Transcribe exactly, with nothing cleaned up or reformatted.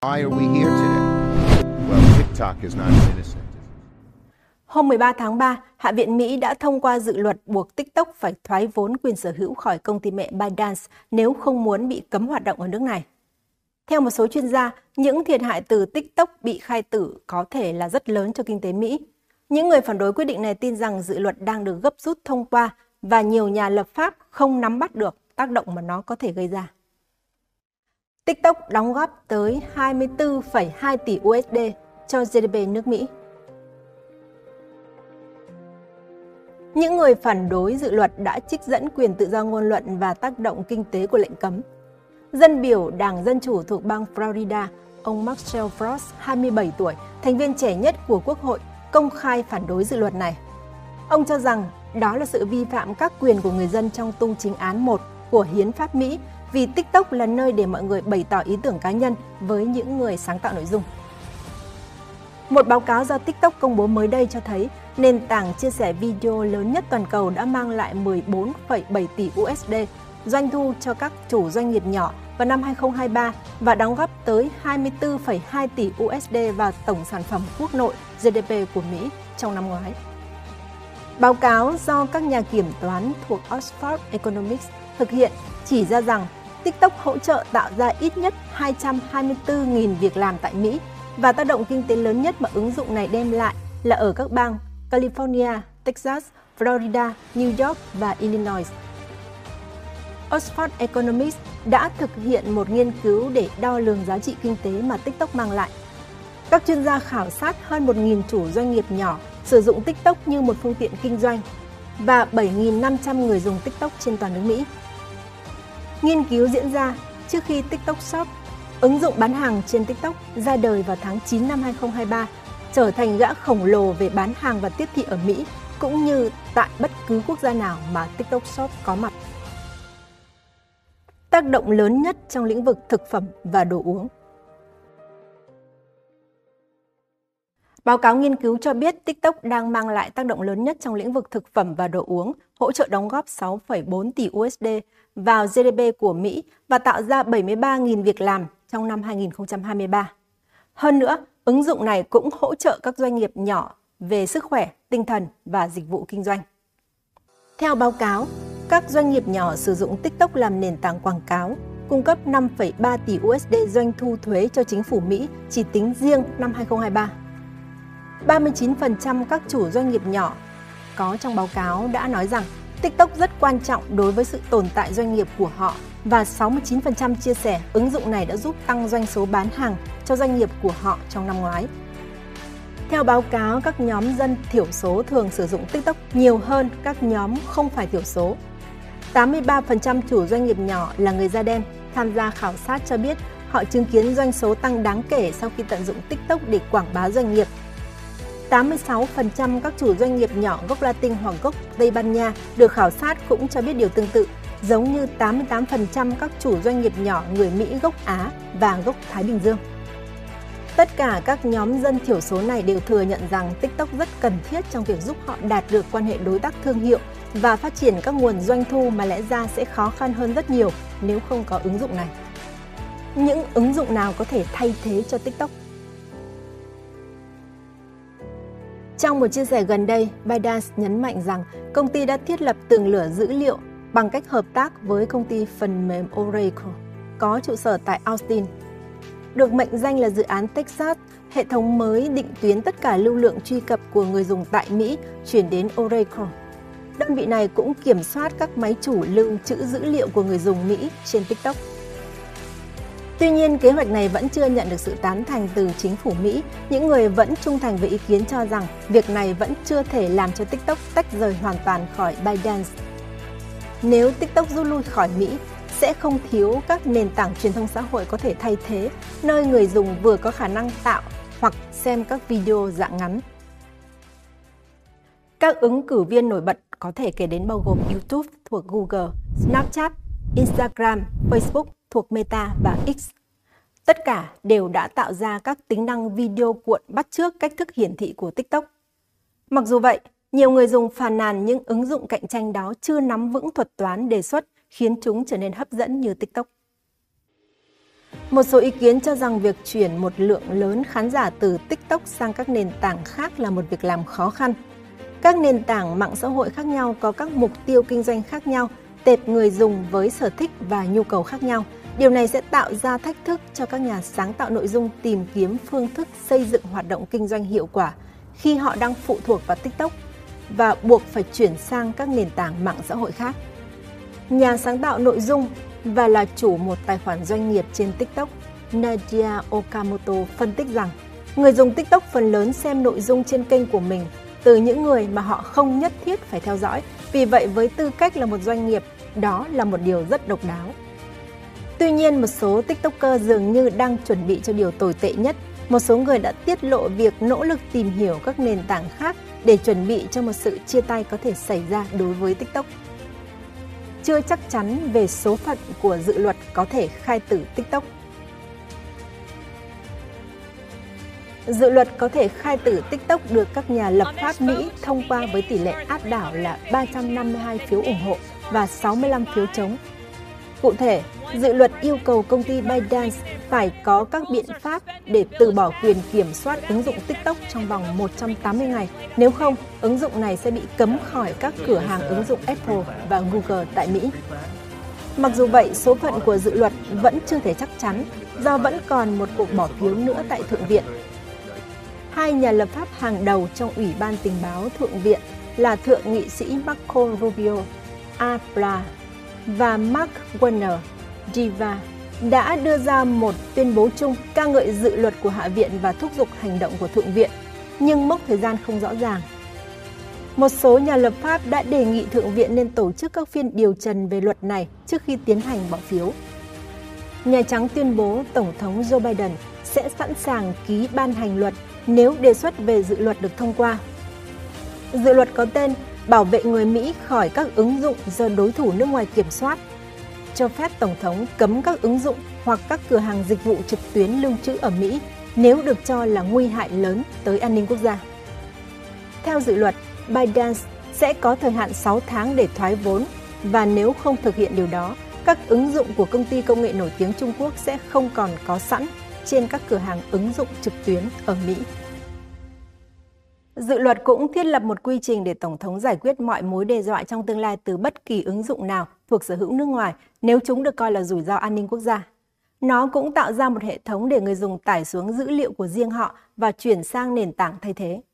Why are we here today? Well, TikTok is not innocent. Hôm mười ba tháng ba, Hạ viện Mỹ đã thông qua dự luật buộc TikTok phải thoái vốn quyền sở hữu khỏi công ty mẹ ByteDance nếu không muốn bị cấm hoạt động ở nước này. Theo một số chuyên gia, những thiệt hại từ TikTok bị khai tử có thể là rất lớn cho kinh tế Mỹ. Những người phản đối quyết định này tin rằng dự luật đang được gấp rút thông qua và nhiều nhà lập pháp không nắm bắt được tác động mà nó có thể gây ra. TikTok đóng góp tới hai mươi tư phẩy hai tỷ u ét đê cho giê đê pê nước Mỹ. Những người phản đối dự luật đã trích dẫn quyền tự do ngôn luận và tác động kinh tế của lệnh cấm. Dân biểu Đảng Dân Chủ thuộc bang Florida, ông Marcel Frost, hai mươi bảy tuổi, thành viên trẻ nhất của Quốc hội, công khai phản đối dự luật này. Ông cho rằng đó là sự vi phạm các quyền của người dân trong tu chính án một của Hiến pháp Mỹ vì TikTok là nơi để mọi người bày tỏ ý tưởng cá nhân với những người sáng tạo nội dung. Một báo cáo do TikTok công bố mới đây cho thấy nền tảng chia sẻ video lớn nhất toàn cầu đã mang lại mười bốn phẩy bảy tỷ u ét đê doanh thu cho các chủ doanh nghiệp nhỏ vào năm hai không hai ba và đóng góp tới hai mươi tư phẩy hai tỷ u ét đê vào tổng sản phẩm quốc nội giê đê pê của Mỹ trong năm ngoái. Báo cáo do các nhà kiểm toán thuộc Oxford Economics thực hiện chỉ ra rằng TikTok hỗ trợ tạo ra ít nhất hai trăm hai mươi tư nghìn việc làm tại Mỹ và tác động kinh tế lớn nhất mà ứng dụng này đem lại là ở các bang California, Texas, Florida, New York và Illinois. Oxford Economics đã thực hiện một nghiên cứu để đo lường giá trị kinh tế mà TikTok mang lại. Các chuyên gia khảo sát hơn một nghìn chủ doanh nghiệp nhỏ sử dụng TikTok như một phương tiện kinh doanh và bảy nghìn năm trăm người dùng TikTok trên toàn nước Mỹ. Nghiên cứu diễn ra trước khi TikTok Shop, ứng dụng bán hàng trên TikTok ra đời vào tháng chín năm hai không hai ba, trở thành gã khổng lồ về bán hàng và tiếp thị ở Mỹ, cũng như tại bất cứ quốc gia nào mà TikTok Shop có mặt. Tác động lớn nhất trong lĩnh vực thực phẩm và đồ uống. Báo cáo nghiên cứu cho biết TikTok đang mang lại tác động lớn nhất trong lĩnh vực thực phẩm và đồ uống, hỗ trợ đóng góp sáu phẩy bốn tỷ u ét đê vào giê đê pê của Mỹ và tạo ra bảy mươi ba nghìn việc làm trong năm hai không hai ba. Hơn nữa, ứng dụng này cũng hỗ trợ các doanh nghiệp nhỏ về sức khỏe, tinh thần và dịch vụ kinh doanh. Theo báo cáo, các doanh nghiệp nhỏ sử dụng TikTok làm nền tảng quảng cáo, cung cấp năm phẩy ba tỷ u ét đê doanh thu thuế cho chính phủ Mỹ chỉ tính riêng năm hai không hai ba. ba mươi chín phần trăm các chủ doanh nghiệp nhỏ có trong báo cáo đã nói rằng TikTok rất quan trọng đối với sự tồn tại doanh nghiệp của họ và sáu mươi chín phần trăm chia sẻ ứng dụng này đã giúp tăng doanh số bán hàng cho doanh nghiệp của họ trong năm ngoái. Theo báo cáo, các nhóm dân thiểu số thường sử dụng TikTok nhiều hơn các nhóm không phải thiểu số. tám mươi ba phần trăm chủ doanh nghiệp nhỏ là người da đen tham gia khảo sát cho biết họ chứng kiến doanh số tăng đáng kể sau khi tận dụng TikTok để quảng bá doanh nghiệp. tám mươi sáu phần trăm các chủ doanh nghiệp nhỏ gốc Latin hoặc gốc Tây Ban Nha được khảo sát cũng cho biết điều tương tự, giống như tám mươi tám phần trăm các chủ doanh nghiệp nhỏ người Mỹ gốc Á và gốc Thái Bình Dương. Tất cả các nhóm dân thiểu số này đều thừa nhận rằng TikTok rất cần thiết trong việc giúp họ đạt được quan hệ đối tác thương hiệu và phát triển các nguồn doanh thu mà lẽ ra sẽ khó khăn hơn rất nhiều nếu không có ứng dụng này. Những ứng dụng nào có thể thay thế cho TikTok? Trong một chia sẻ gần đây, ByteDance nhấn mạnh rằng công ty đã thiết lập tường lửa dữ liệu bằng cách hợp tác với công ty phần mềm Oracle, có trụ sở tại Austin. Được mệnh danh là dự án Texas, hệ thống mới định tuyến tất cả lưu lượng truy cập của người dùng tại Mỹ chuyển đến Oracle. Đơn vị này cũng kiểm soát các máy chủ lưu trữ dữ liệu của người dùng Mỹ trên TikTok. Tuy nhiên, kế hoạch này vẫn chưa nhận được sự tán thành từ chính phủ Mỹ. Những người vẫn trung thành với ý kiến cho rằng việc này vẫn chưa thể làm cho TikTok tách rời hoàn toàn khỏi ByteDance. Nếu TikTok rút lui khỏi Mỹ, sẽ không thiếu các nền tảng truyền thông xã hội có thể thay thế, nơi người dùng vừa có khả năng tạo hoặc xem các video dạng ngắn. Các ứng cử viên nổi bật có thể kể đến bao gồm YouTube thuộc Google, Snapchat, Instagram, Facebook thuộc Meta và X. Tất cả đều đã tạo ra các tính năng video cuộn bắt chước cách thức hiển thị của TikTok. Mặc dù vậy, nhiều người dùng phàn nàn những ứng dụng cạnh tranh đó chưa nắm vững thuật toán đề xuất khiến chúng trở nên hấp dẫn như TikTok. Một số ý kiến cho rằng việc chuyển một lượng lớn khán giả từ TikTok sang các nền tảng khác là một việc làm khó khăn. Các nền tảng mạng xã hội khác nhau có các mục tiêu kinh doanh khác nhau, tệp người dùng với sở thích và nhu cầu khác nhau. Điều này sẽ tạo ra thách thức cho các nhà sáng tạo nội dung tìm kiếm phương thức xây dựng hoạt động kinh doanh hiệu quả khi họ đang phụ thuộc vào TikTok và buộc phải chuyển sang các nền tảng mạng xã hội khác. Nhà sáng tạo nội dung và là chủ một tài khoản doanh nghiệp trên TikTok, Nadia Okamoto phân tích rằng người dùng TikTok phần lớn xem nội dung trên kênh của mình từ những người mà họ không nhất thiết phải theo dõi. Vì vậy, với tư cách là một doanh nghiệp, đó là một điều rất độc đáo. Tuy nhiên, một số TikToker dường như đang chuẩn bị cho điều tồi tệ nhất. Một số người đã tiết lộ việc nỗ lực tìm hiểu các nền tảng khác để chuẩn bị cho một sự chia tay có thể xảy ra đối với TikTok. Chưa chắc chắn về số phận của dự luật có thể khai tử TikTok. Dự luật có thể khai tử TikTok được các nhà lập pháp Mỹ thông qua với tỷ lệ áp đảo là ba trăm năm mươi hai phiếu ủng hộ và sáu mươi lăm phiếu chống. Cụ thể, dự luật yêu cầu công ty ByteDance phải có các biện pháp để từ bỏ quyền kiểm soát ứng dụng TikTok trong vòng một trăm tám mươi ngày. Nếu không, ứng dụng này sẽ bị cấm khỏi các cửa hàng ứng dụng Apple và Google tại Mỹ. Mặc dù vậy, số phận của dự luật vẫn chưa thể chắc chắn do vẫn còn một cuộc bỏ phiếu nữa tại Thượng viện. Hai nhà lập pháp hàng đầu trong Ủy ban Tình báo Thượng viện là Thượng nghị sĩ Marco Rubio, A P L A và Mark Warner, D V A đã đưa ra một tuyên bố chung ca ngợi dự luật của Hạ viện và thúc giục hành động của Thượng viện, nhưng mốc thời gian không rõ ràng. Một số nhà lập pháp đã đề nghị Thượng viện nên tổ chức các phiên điều trần về luật này trước khi tiến hành bỏ phiếu. Nhà Trắng tuyên bố Tổng thống Joe Biden sẽ sẵn sàng ký ban hành luật nếu đề xuất về dự luật được thông qua. Dự luật có tên Bảo vệ người Mỹ khỏi các ứng dụng do đối thủ nước ngoài kiểm soát, cho phép Tổng thống cấm các ứng dụng hoặc các cửa hàng dịch vụ trực tuyến lưu trữ ở Mỹ nếu được cho là nguy hại lớn tới an ninh quốc gia. Theo dự luật, ByteDance sẽ có thời hạn sáu tháng để thoái vốn và nếu không thực hiện điều đó, các ứng dụng của công ty công nghệ nổi tiếng Trung Quốc sẽ không còn có sẵn trên các cửa hàng ứng dụng trực tuyến ở Mỹ. Dự luật cũng thiết lập một quy trình để Tổng thống giải quyết mọi mối đe dọa trong tương lai từ bất kỳ ứng dụng nào thuộc sở hữu nước ngoài nếu chúng được coi là rủi ro an ninh quốc gia. Nó cũng tạo ra một hệ thống để người dùng tải xuống dữ liệu của riêng họ và chuyển sang nền tảng thay thế.